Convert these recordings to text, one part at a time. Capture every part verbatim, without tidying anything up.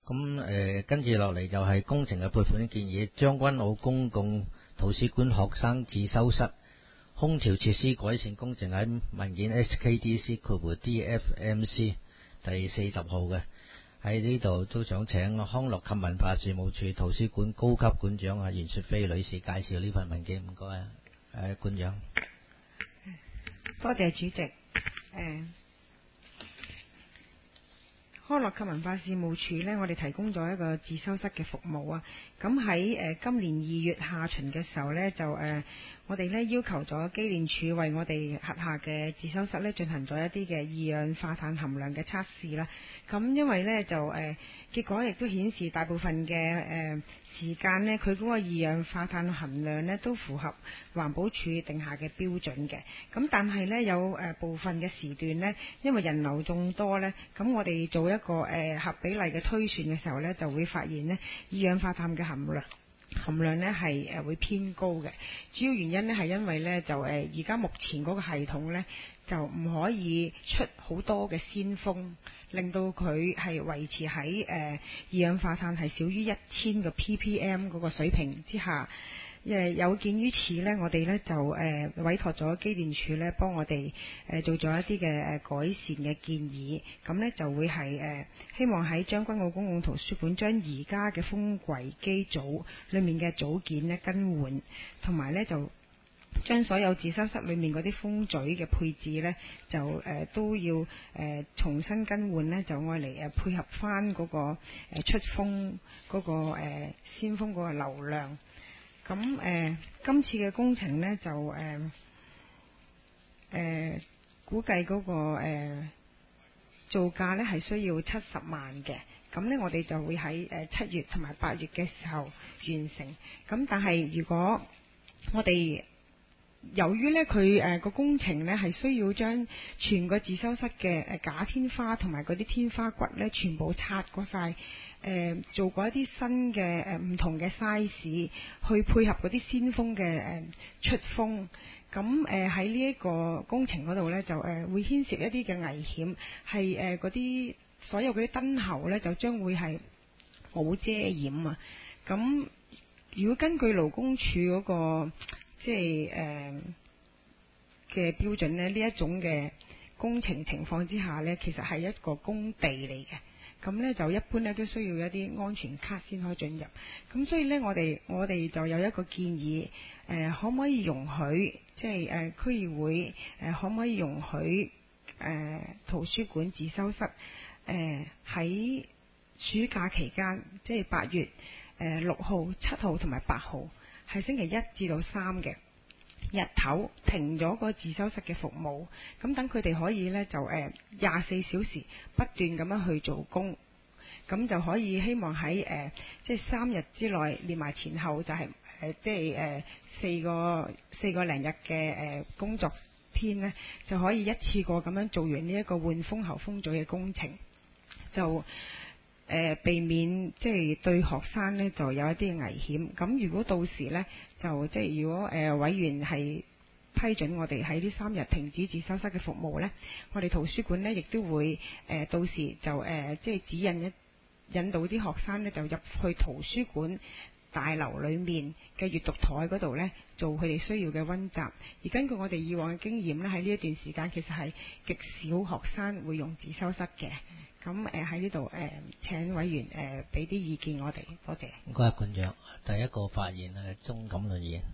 咁誒跟住落嚟就係工程嘅撥款建議，將軍澳公共圖書館學生自修室空調設施改善工程喺文件 S K D C 括弧 D F M C 第四十號嘅，喺呢度都想請康樂及文化事務處圖書館高級館長啊袁雪飛女士介紹呢份文件，唔該啊，誒館長。 多謝主席。誒、呃。康樂及文化事務處呢，我哋提供咗一個自修室嘅服務啊。咁喺誒今年二月下旬嘅時候呢，就誒、呃、我哋呢要求咗機電署為我哋轄下嘅自修室呢進行咗一啲嘅二氧化碳含量嘅測試啦。咁因為呢，就誒、呃、結果亦都顯示大部分嘅誒、呃、時間呢，佢嗰個二氧化碳含量呢都符合環保署定下嘅標準嘅。咁但係呢，有誒、呃、部分嘅時段呢，因為人流眾多呢，咁我哋做一個誒、呃、合比例嘅推算嘅時候呢，就會發現呢二氧化碳嘅含量含量呢係誒會偏高嘅。主要原因呢係因為呢，就誒而家目前嗰個系統呢，就唔可以出好多嘅鮮風，令到佢係維持喺誒、呃、二氧化碳係少於一千個 ppm 嗰個水平之下。誒有見於此呢，我哋呢就誒、呃、委託咗機電署呢幫我哋誒、呃、做咗一啲嘅誒改善嘅建議，咁呢就會係誒、呃、希望喺將軍澳公共圖書館將而家嘅風櫃機組裡面嘅組件呢更換，同埋呢就將所有自修室裡面嗰啲風嘴嘅配置呢，就誒、呃、都要誒、呃、重新更換呢，就愛嚟誒配合翻嗰、那個、呃、出風嗰、那個誒、呃、鮮風嗰個流量。咁誒、呃，今次嘅工程呢，就誒誒、呃呃、估計嗰、那個誒、呃、造價呢係需要七十萬嘅。咁呢，我哋就會喺誒七月同埋八月嘅時候完成。咁但係如果我哋由於呢，佢誒個工程呢係需要將全個自修室嘅誒假天花同埋嗰啲天花骨呢全部拆過晒。誒、呃、做過一啲新嘅誒唔同嘅 size 去配合嗰啲鮮風嘅誒、呃、出風，咁誒喺呢一個工程嗰度呢，就誒、呃、會牽涉一啲嘅危險，係誒嗰啲所有嗰啲燈喉呢，就將會係冇遮掩啊！咁如果根據勞工處嗰、那個即係誒嘅標準呢，呢一種嘅工程情況之下呢，其實係一個工地嚟嘅。咁呢就一般呢都需要一啲安全卡先可以進入。咁所以呢，我哋我哋就有一個建議，誒、呃、可唔可以容許，即係誒、呃、區議會誒、呃、可唔可以容許誒、呃、圖書館自修室誒喺、呃、暑假期間，即係八月誒六號、七號同埋八號，係星期一至到三嘅日頭停咗個自修室嘅服務，咁等佢哋可以呢，就誒廿四小時不斷咁樣去做工，咁就可以希望喺誒、呃、即係三日之內連埋前後就係、是、誒、呃、即係誒、呃、四個四個零日嘅誒、呃、工作天呢，就可以一次過咁樣做完呢一個換風喉風嘴嘅工程，就誒、呃、避免即係對學生呢就有一啲危險。咁如果到時呢，就即係如果誒、呃、委員係批准我哋喺呢三日停止自修室嘅服務呢，我哋圖書館呢亦都會誒、呃、到時就誒、呃、即係指引一引導啲學生呢就入去圖書館大樓裏面嘅閱讀台嗰度呢做佢哋需要嘅溫習。而根據我哋以往嘅經驗呢，喺呢一段時間其實係極少學生會用自修室嘅。咁誒喺呢度誒請委員誒俾啲意見我哋，多謝。 唔該，館長。第一個發言係鍾錦麟議員。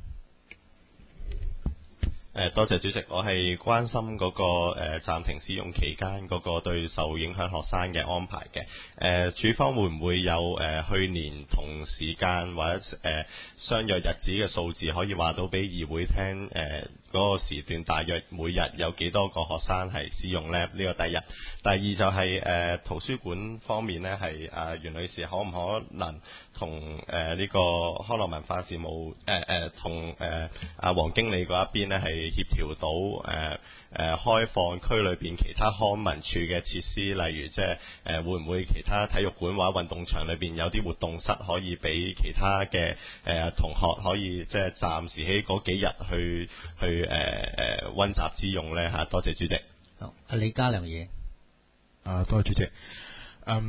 誒多謝主席，我係關心嗰、那個誒、呃、暫停使用期間嗰個對受影響學生嘅安排嘅。誒、呃、署方會唔會有誒、呃、去年同時間或者誒、呃、相約日子嘅數字可以話到俾議會聽？誒、呃、嗰、那個時段大約每日有幾多個學生係使用呢？呢、這個第一。第二就係、是、誒、呃、圖書館方面呢，係啊袁女士可唔可能同誒呢個康樂文化事務誒誒同誒阿黃經理嗰一邊呢係協調到誒誒、呃呃、開放區裏邊其他康文署嘅設施，例如即係誒會唔會其他體育館或者運動場裏邊有啲活動室可以俾其他嘅誒、呃、同學可以即係暫時喺嗰幾日去去誒誒溫習之用咧嚇？多謝主席。 好，阿李家良議員。 啊，多謝主席。嗯。啊，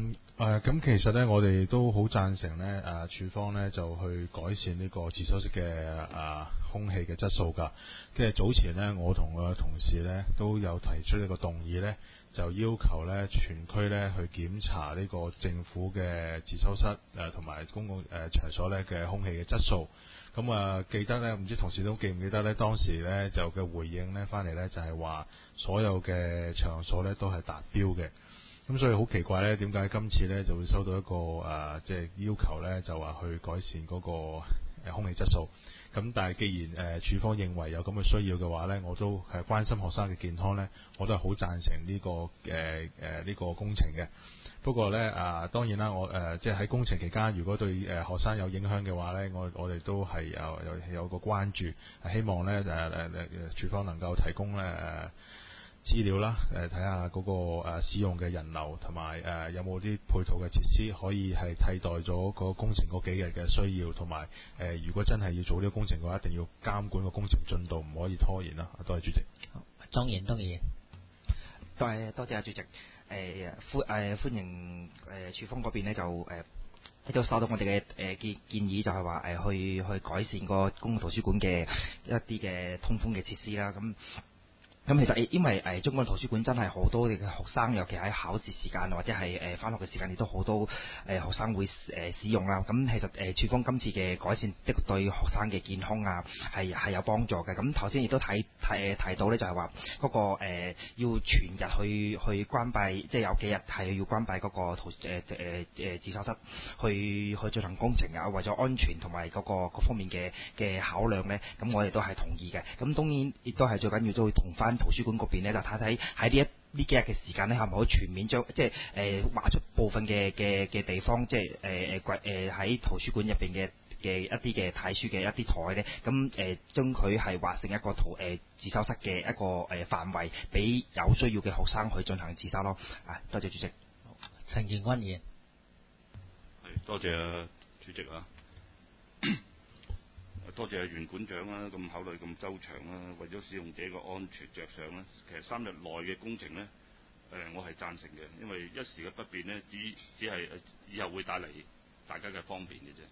誒咁、呃、其實咧，我哋都好贊成咧，誒、呃、處方咧就去改善呢個自修室嘅誒空氣嘅質素㗎。跟住早前咧，我同我嘅同事咧都有提出呢個動議咧，就要求咧全區咧去檢查呢個政府嘅自修室誒同埋公共誒、呃、場所咧嘅空氣嘅質素。咁啊、呃，記得咧，唔知同事都記唔記得咧？當時咧就嘅回應咧翻嚟咧就係、是、話所有嘅場所咧都係達標嘅。咁所以好奇怪咧，點解今次咧就會收到一個誒即係要求咧，就話去改善嗰個誒空氣質素。咁但係既然誒、呃、處方認為有咁嘅需要嘅話咧，我都係關心學生嘅健康咧，我都係好贊成呢、這個誒誒呢個工程嘅。不過咧啊、呃，當然啦，我誒、呃、即係喺工程期間，如果對誒、呃、學生有影響嘅話咧，我我哋都係有有有個關注，希望咧誒誒誒處方能夠提供咧誒。呃資料啦，誒睇下嗰個誒使用嘅人流同埋誒有冇啲配套嘅設施可以係替代咗個工程嗰幾日嘅需要，同埋誒如果真係要做呢個工程嘅話，一定要監管個工程進度，唔可以拖延啦。多謝主席。 當然當然， 多謝多謝啊主席。誒、呃、歡誒、呃、歡迎誒、呃、處方嗰邊咧就誒亦都收到我哋嘅誒建建議，就係話誒去去改善個公共圖書館嘅一啲嘅通風嘅設施啦。咁咁其實因為誒中國圖書館真係好多嘅學生，尤其喺考試時間或者係誒返學嘅時間，亦都好多誒學生會誒使用啦。咁其實誒處方今次嘅改善的確對學生嘅健康啊係係有幫助嘅。咁頭先亦都睇提提到咧，就係話嗰個誒要全日去去關閉，即係有幾日係要關閉嗰個圖誒誒誒自修室，去去進行工程啊，為咗安全同埋嗰個各方面嘅嘅考量咧，咁我哋都係同意嘅。咁當然亦都係最緊要都會同翻圖書館嗰邊咧，就睇睇喺呢一呢幾日嘅時間咧，係咪可以全面將即係誒劃出部分嘅嘅嘅地方，即係誒誒櫃誒喺圖書館入邊嘅嘅一啲嘅睇書嘅一啲台咧，咁誒將佢係劃成一個圖誒、呃、自修室嘅一個誒、呃、範圍，俾有需要嘅學生去進行自修咯。啊，多謝主席。 陳健軍議員。 係多謝啊主席啊。多謝袁館長啦，咁考慮咁周詳啦，為咗使用者嘅安全着想咧，其實三日內嘅工程咧，誒、呃、我係贊成嘅，因為一時嘅不便咧，只只係以後會帶嚟大家嘅方便嘅啫。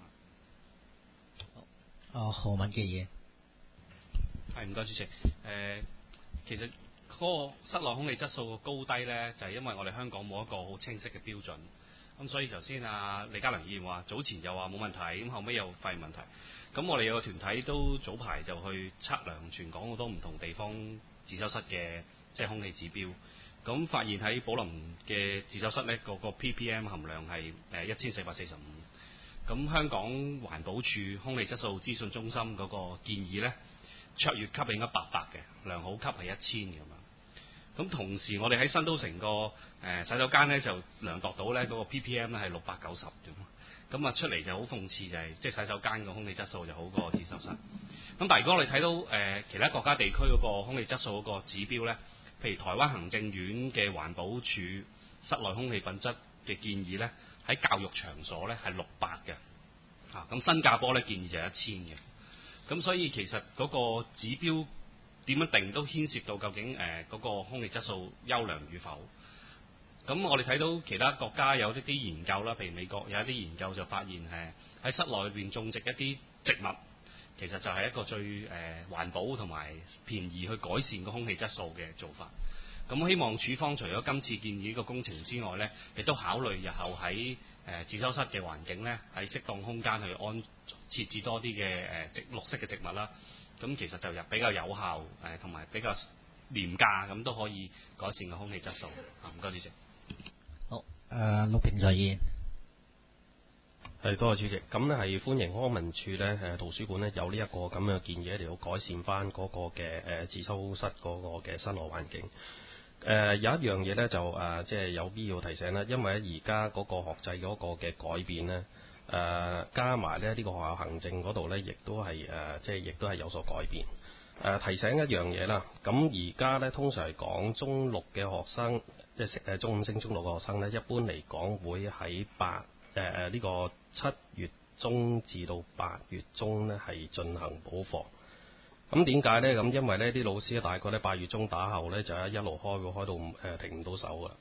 哦，何文傑議員。 係唔該主席。誒、呃，其實嗰個室內空氣質素嘅高低咧，就係、是、因為我哋香港冇一個好清晰嘅標準。咁所以頭先啊李家良議員話早前又話冇問題，咁後尾又發現問題。咁我哋有個團體都早排就去測量全港好多唔同地方自修室嘅即係空氣指標，咁發現喺寶林嘅自修室呢，個個 P P M 含量係誒一千四百四十五。咁香港環保署空氣質素資訊中心嗰個建議呢，卓越級係應該八百嘅，良好級係一千咁樣。咁同時我哋喺新都城個誒洗手間呢，就量度到呢嗰個 P P M 咧係六百九十咁。咁啊出嚟就好諷刺，就係即係洗手間個空氣質素就好過自修室。咁但係如果我哋睇到誒、呃、其他國家地區嗰個空氣質素嗰個指標呢，譬如台灣行政院嘅環保署室內空氣品質嘅建議呢，喺教育場所呢係六百嘅，嚇咁新加坡呢建議就係一千嘅。咁所以其實嗰個指標點樣定都牽涉到究竟誒嗰、呃那個空氣質素優良與否。咁我哋睇到其他國家有一啲研究啦，譬如美國有一啲研究就發現誒喺室內裏邊種植一啲植物，其實就係一個最誒、呃、環保同埋便宜去改善個空氣質素嘅做法。咁希望處方除咗今次建議呢個工程之外呢，亦都考慮日後喺誒、呃、自修室嘅環境呢，喺適當空間去安設置多啲嘅誒植綠色嘅植物啦。咁其實就比較有效誒，同、呃、埋比較廉價，咁都可以改善個空氣質素。唔該主席。 好，誒、呃，陸平在議員。 係多謝主席。咁呢係歡迎康文署呢誒圖書館呢有呢一個咁嘅建議嚟到改善翻嗰個嘅誒自修室嗰個嘅室內環境。誒、呃、有一樣嘢呢，就誒即係有必要提醒啦，因為而家嗰個學制嗰個嘅改變呢，誒、呃、加埋咧呢、這個學校行政嗰度呢，亦都係誒即係亦都係有所改變。誒、呃、提醒一樣嘢啦，咁而家呢，通常係講中六嘅學生。即係誒中五升中六嘅學生咧，一般嚟講會喺八誒誒呢個七月中至到八月中咧係進行補課。咁點解咧？咁因為呢啲老師大概咧八月中打後咧就一路開會開到誒停唔到手㗎。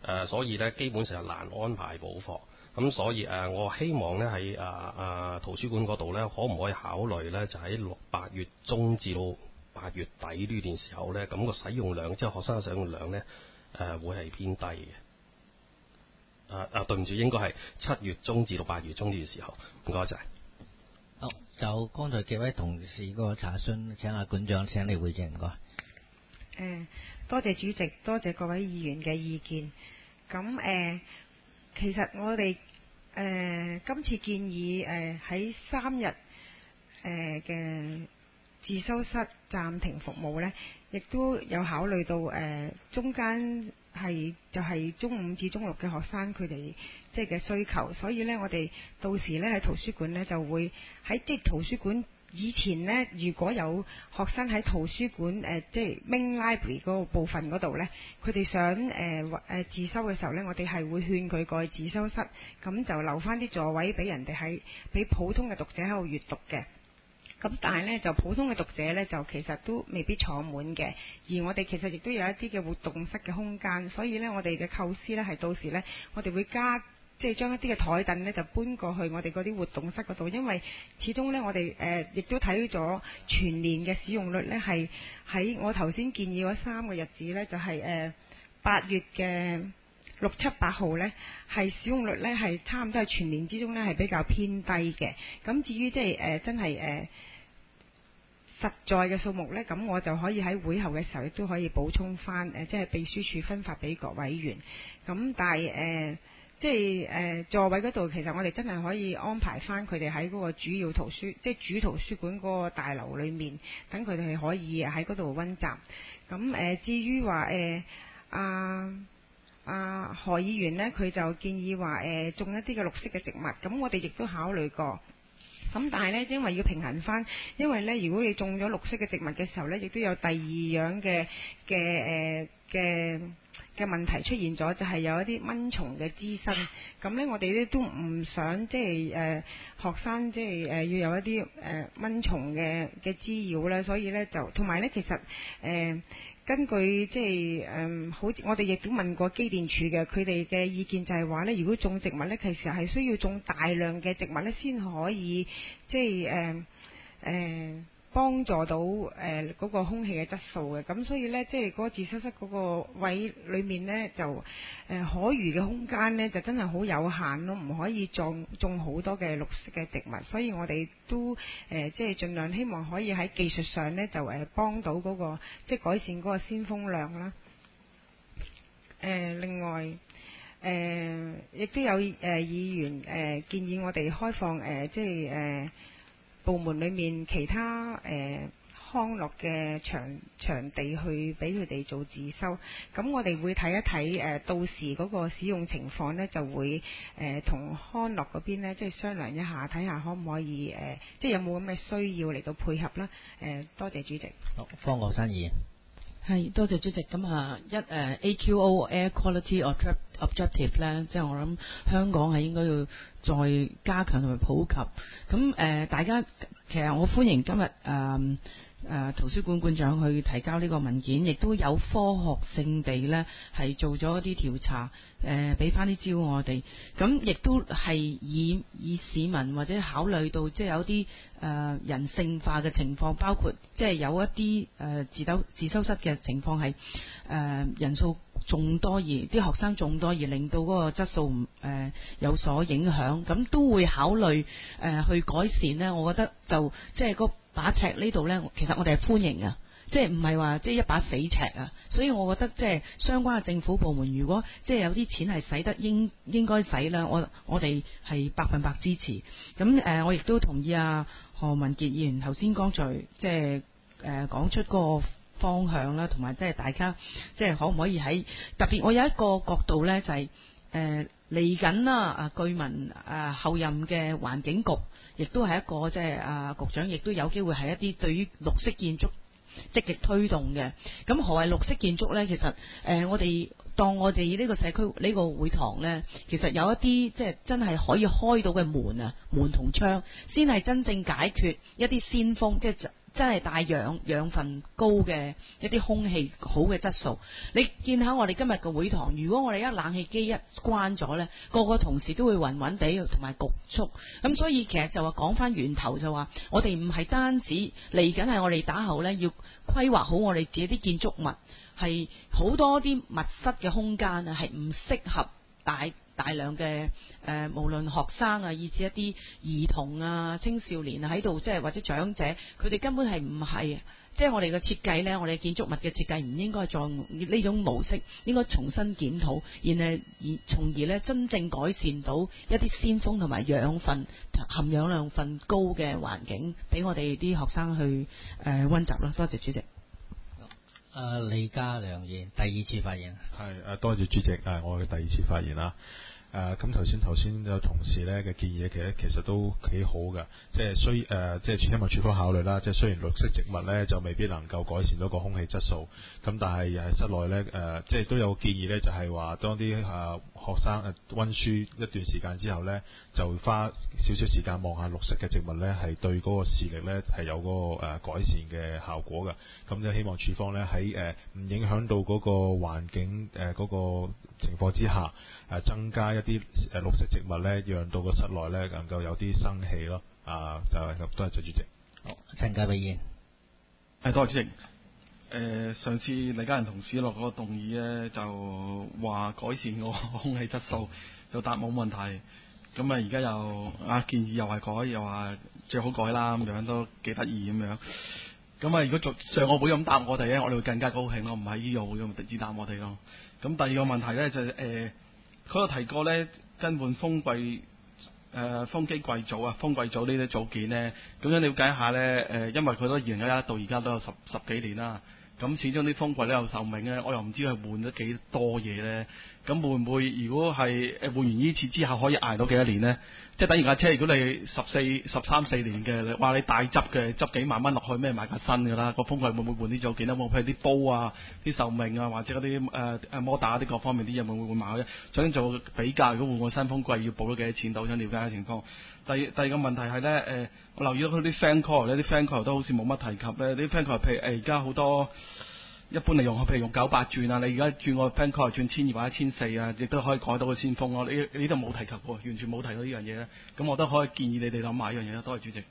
呃，所以呢，基本上係難安排補課。咁所以誒、呃，我希望呢喺啊啊圖書館嗰度呢，可唔可以考慮呢？就喺六八月中至到八月底呢段時候呢，咁、個使用量即係學生嘅使用量呢，誒、呃、會係偏低嘅。啊啊，對唔住，應該係七月中至到八月中呢段時候。唔該晒。 好，就剛才幾位同事嗰個查詢，請阿館長請你回應唔該。 誒，多謝主席，多謝各位議員嘅意見。咁誒。呃其實我哋誒、呃、今次建議誒喺三日誒嘅自修室暫停服務呢，亦都有考慮到誒、呃、中間係就係、是、中五至中六嘅學生佢哋即係嘅需求，所以呢，我哋到時呢喺圖書館呢就會喺即係圖書館。以前呢，如果有學生喺圖書館誒、呃，即係 main library 嗰個部分嗰度呢，佢哋想誒誒、呃、自修嘅時候呢，我哋係會勸佢過去自修室，咁就留翻啲座位俾人哋喺俾普通嘅讀者喺度閱讀嘅。咁但係呢，就普通嘅讀者呢，就其實都未必坐滿嘅，而我哋其實亦都有一啲嘅活動室嘅空間，所以呢，我哋嘅構思呢係到時呢，我哋會加。即係將一啲嘅台凳呢，就搬過去我哋嗰啲活動室嗰度，因為始終呢，我哋誒亦都睇咗全年嘅使用率呢，係喺我頭先建議嗰三個日子呢，就係誒八月嘅六七八號呢，係使用率呢，係差唔多係全年之中呢，係比較偏低嘅。咁至於即係誒真係誒、呃、實在嘅數目呢，咁我就可以喺會後嘅時候亦都可以補充翻誒、呃，即係秘書處分發俾各委員。咁但係誒。呃即係誒、呃、座位嗰度，其實我哋真係可以安排翻佢哋喺嗰個主要圖書，即係主圖書館嗰個大樓裏面，等佢哋係可以喺嗰度溫習。咁誒、呃，至於話誒阿阿何議員呢，佢就建議話誒、呃、種一啲嘅綠色嘅植物，咁我哋亦都考慮過。咁但係呢，因為要平衡翻，因為呢，如果你種咗綠色嘅植物嘅時候呢，亦都有第二樣嘅嘅誒嘅嘅問題出現咗，就係、是、有一啲蚊蟲嘅滋生。咁呢，我哋呢都唔想即係誒、呃、學生即係誒、呃、要有一啲誒、呃、蚊蟲嘅嘅滋擾啦，所以呢，就同埋呢，其實誒。呃根據即係誒，好似我哋亦都問過機電署嘅，佢哋嘅意見就係話咧，如果種植物咧，其實係需要種大量嘅植物咧，先可以即係誒誒幫助到誒嗰、呃那個空氣嘅質素嘅。咁所以咧，即係嗰個自修室嗰個位裏面咧，就誒、呃、可餘嘅空間咧，就真係好有限咯，唔可以種種好多嘅綠色嘅植物。所以我哋都誒、呃、即係盡量希望可以喺技術上咧，就誒、呃、幫到嗰、那個即係改善嗰個鮮風量啦。誒、呃、另外誒亦、呃、都有誒、呃、議員誒、呃、建議我哋開放誒、呃、即係誒。呃部門裏面其他誒、呃、康樂嘅場場地去俾佢哋做自修，咁我哋會睇一睇誒、呃、到時嗰個使用情況呢，就會誒同、呃、康樂嗰邊呢，即係商量一下，睇下可唔可以誒、呃，即係有冇咁嘅需要嚟到配合啦。誒、呃，多謝主席。 好，方國珊議員。 係，多謝主席。咁啊，一誒、uh, A Q O Air Quality Objective 咧，即係我諗香港係應該要再加強同埋普及。咁誒、呃，大家其實我歡迎今日誒。呃誒、呃、圖書館館長去提交呢個文件，亦都有科學性地呢係做咗一啲調查，誒俾翻啲資料我哋。咁亦都係以以市民或者考慮到即係有啲誒、呃、人性化嘅情況，包括即係有一啲誒、呃、自修自修室嘅情況係誒人數眾多而啲學生眾多而令到嗰個質素唔誒、呃、有所影響，咁都會考慮誒、呃、去改善呢。我覺得就即係嗰把尺呢度呢，其實我哋係歡迎啊，即係唔係話即係一把死尺啊。所以我覺得即係相關嘅政府部門，如果即係有啲錢係使得應應該使啦，我我哋係百分百支持。咁誒、呃，我亦都同意啊何文傑議員頭先剛才即係誒講出嗰個方向啦，同埋即係大家即係可唔可以喺特別，我有一個角度呢，就係誒嚟緊啦啊，據聞啊後任嘅環境局亦都係一個即係啊局長，亦都有機會係一啲對於綠色建築積極推動嘅。咁何謂綠色建築呢？其實誒、呃、我哋當我哋呢個社區呢、呢個會堂呢，其實有一啲即係真係可以開到嘅門啊，門同窗，先係真正解決一啲鮮風，即係真係帶氧養分高嘅一啲空氣好嘅質素。你見下我哋今日嘅會堂，如果我哋一冷氣機一關咗呢，個個同事都會暈暈地同埋焗促。咁所以其實就話講翻源頭就話，我哋唔係單止嚟緊係我哋打後呢，要規劃好我哋自己啲建築物，係好多啲密室嘅空間啊，係唔適合大大量嘅誒、呃，無論學生啊，以至一啲兒童啊、青少年喺度，即係或者長者，佢哋根本係唔係，即係我哋嘅設計呢，我哋建築物嘅設計唔應該再呢種模式，應該重新檢討，然後而從而呢真正改善到一啲鮮風同埋養分含氧量分高嘅環境，俾我哋啲學生去誒溫習啦。多謝主席。 誒李家良議員第二次發言。 係誒，多謝主席，誒我嘅第二次發言啦。誒咁頭先頭先有同事咧嘅建議，其實其實都幾好嘅，即係雖誒即係希望處方考慮啦。即係雖然綠色植物咧就未必能夠改善到個空氣質素，咁但係誒室內咧誒即係都有建議咧，就係話當啲誒學生誒溫書一段時間之後咧，就花少少時間望下綠色嘅植物咧，係對嗰個視力咧係有嗰個誒改善嘅效果嘅。咁就希望處方咧喺誒唔影響到嗰個環境誒嗰個情況之下，誒增加一啲誒綠色植物咧，讓到個室內咧能夠有啲生氣咯。啊，就係咁，多謝主席。 好，陳家偉議員。 係多謝主席。誒、呃，上次李家仁同事落嗰個動議咧，就話改善個空氣質素，就答冇問題。咁啊，而家又啊建議又係改，又話最好改啦，咁樣都幾得意咁樣。咁啊，如果做上個會咁答我哋咧，我哋會更加高興咯，唔係呢個會咁只答我哋咯。咁第二個問題咧就係、是、誒，佢、呃、有提過咧更換風櫃誒風機櫃組啊，風櫃組呢啲組件咧，咁樣了解一下咧誒、呃，因為佢都二零一一到而家都有十十幾年啦，咁始終啲風櫃都有壽命咧，我又唔知佢換咗幾多嘢咧，咁會唔會如果係誒換完呢次之後可以捱到幾多年咧？即係等於架車，如果你十四、十三四年嘅，你話你大執嘅，執幾萬蚊落去，咩買架新㗎啦？個風櫃會唔會換啲組件咧？會唔會譬如啲煲啊、啲壽命啊，或者嗰啲誒誒摩打啲各方面啲嘢會唔會換埋嘅？想做比較，如果換個新風櫃要補咗幾多錢到？想了解下情況。第第二個問題係咧誒，我留意到佢啲 fan coil 咧，啲 fan coil 都好似冇乜提及咧。啲 fan coil 譬如誒而家好多。一般嚟用，譬如用九百轉啊，你而家轉個 fan coil 轉千二或者千四啊，亦都可以改到個先鋒咯。呢呢度冇提及喎，完全冇提到呢樣嘢咧。咁我都可以建議你哋諗埋呢樣嘢啦。多謝主席。誒、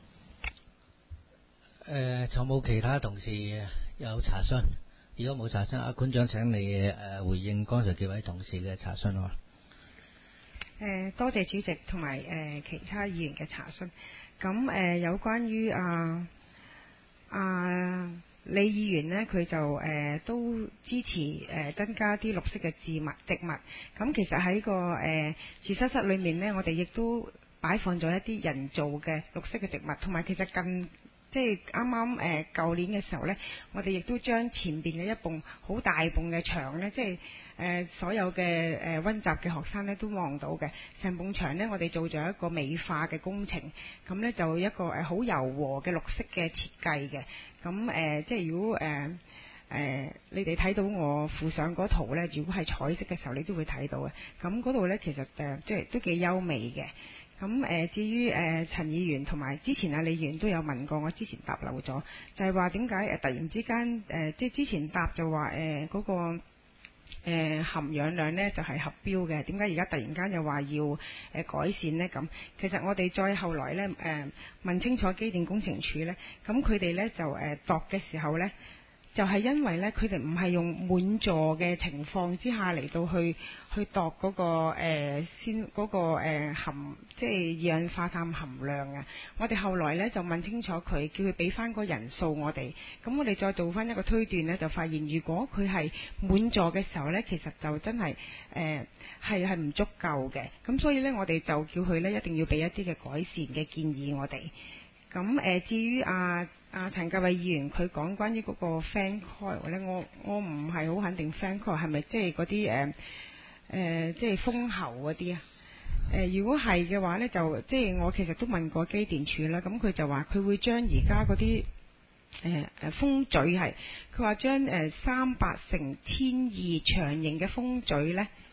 呃，仲有冇其他同事有查詢？如果冇查詢，阿館長請你誒、呃、回應剛才幾位同事嘅查詢喎。 誒，多謝主席同埋誒其他議員嘅查詢。咁誒、呃、有關於啊啊。李議員呢，佢就誒、呃、都支持誒、呃、增加啲綠色嘅植物植物。咁其實喺個誒自修室裏面呢，我哋亦都擺放咗一啲人造嘅綠色嘅植物，同埋其實近即係啱啱誒舊年嘅時候呢，我哋亦都將前邊嘅一棟好大棟嘅牆呢，即係誒、呃、所有嘅誒溫習嘅學生呢都望到嘅成棟牆呢，我哋做咗一個美化嘅工程，咁呢，就一個誒好柔和嘅綠色嘅設計嘅。咁誒、呃，即係如果誒誒、呃呃，你哋睇到我附上嗰圖咧，如果係彩色嘅時候，你都會睇到嘅。咁嗰度咧，其實誒、呃，即係都幾優美嘅。咁誒、呃，至於誒、呃、陳議員同埋之前啊李議員都有問過，我之前答漏咗，就係話點解誒突然之間誒、呃，即係之前答就話誒嗰個誒、呃、含氧量咧就係、是、合標嘅，點解而家突然間又話要誒、呃、改善呢？咁其實我哋再後來咧誒、呃、問清楚機電工程署咧，咁佢哋咧就誒度嘅時候咧，就係、是、因為咧佢哋唔係用滿座嘅情況之下嚟到去去度嗰、那個誒、呃、先嗰、那個、呃、含即係二氧化碳含量啊！我哋後來咧就問清楚佢，叫佢俾翻個人數我哋，咁我哋再做翻一個推斷咧，就發現如果佢係滿座嘅時候咧，其實就真係誒係係唔足夠嘅，咁所以咧我哋就叫佢咧一定要俾一啲嘅改善嘅建議我哋。咁誒、呃、至於阿阿陳格偉議員佢講關於嗰個 fan coil 咧，我我唔係好肯定 fan coil 係咪即係嗰啲誒誒即係風喉嗰啲啊？誒、呃、如果係嘅話咧，就即係我其實都問過機電署啦，咁佢就話佢會將而家嗰啲誒誒風嘴係，佢話將誒三百乘千二長形嘅風嘴咧，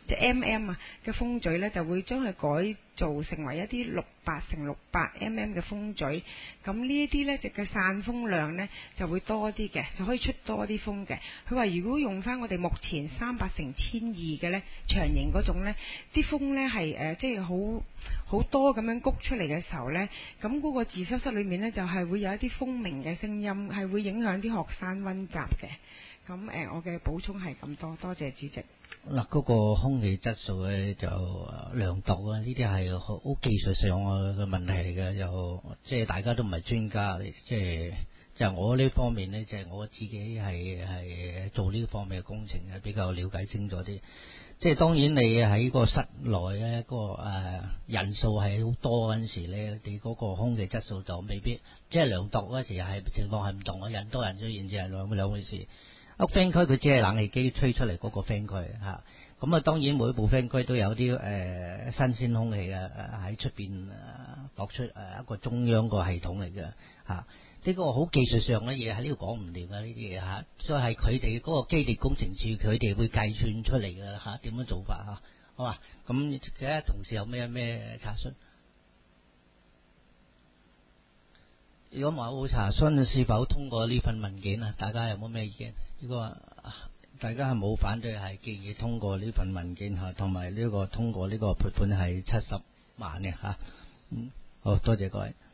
即係 mm 啊嘅風嘴咧，就會將佢改造成為一啲六百乘六百 mm 嘅風嘴。咁呢一啲咧，隻嘅散風量咧就會多啲嘅，就可以出多啲風嘅。佢話如果用翻我哋目前三百乘千二嘅咧長型嗰種咧，啲風咧係誒即係好好多咁樣谷出嚟嘅時候咧，咁嗰個自修室裏面咧就係、是、會有一啲風鳴嘅聲音，係會影響啲學生溫習嘅。咁誒、呃，我嘅補充係咁多，多謝主席。 嗱，嗰個空氣質素咧就量度啊，呢啲係好技術上嘅問題嚟嘅，又即係大家都唔係專家，即係就我呢方面咧，就係我自己係係做呢方面嘅工程係比較了解清楚啲。即係當然你喺個室內咧，嗰、嗰個、呃、人數係好多嗰陣時咧，你嗰個空氣質素就未必，即係量度嗰時係情況係唔同嘅，人多人少，然之係兩兩回事。屋 fan 區佢只係冷氣機吹出嚟嗰個 fan 區嚇，咁啊當然每部 fan 區都有啲誒、呃、新鮮空氣嘅喺出邊駁出誒一個中央個系統嚟嘅嚇，呢、呢個好技術上嘅嘢喺呢度講唔掂嘅呢啲嘢嚇，所以係佢哋嗰個基地工程處佢哋會計算出嚟嘅嚇，點樣做法嚇，好嘛？咁其他同事有咩咩查詢？如果冇查詢，是否通過呢份文件啊？大家有冇咩意見？如果大家係冇反對，係建議通過呢份文件嚇，同埋呢個通過呢個撥款係七十萬嘅嚇。嗯，好多謝各位。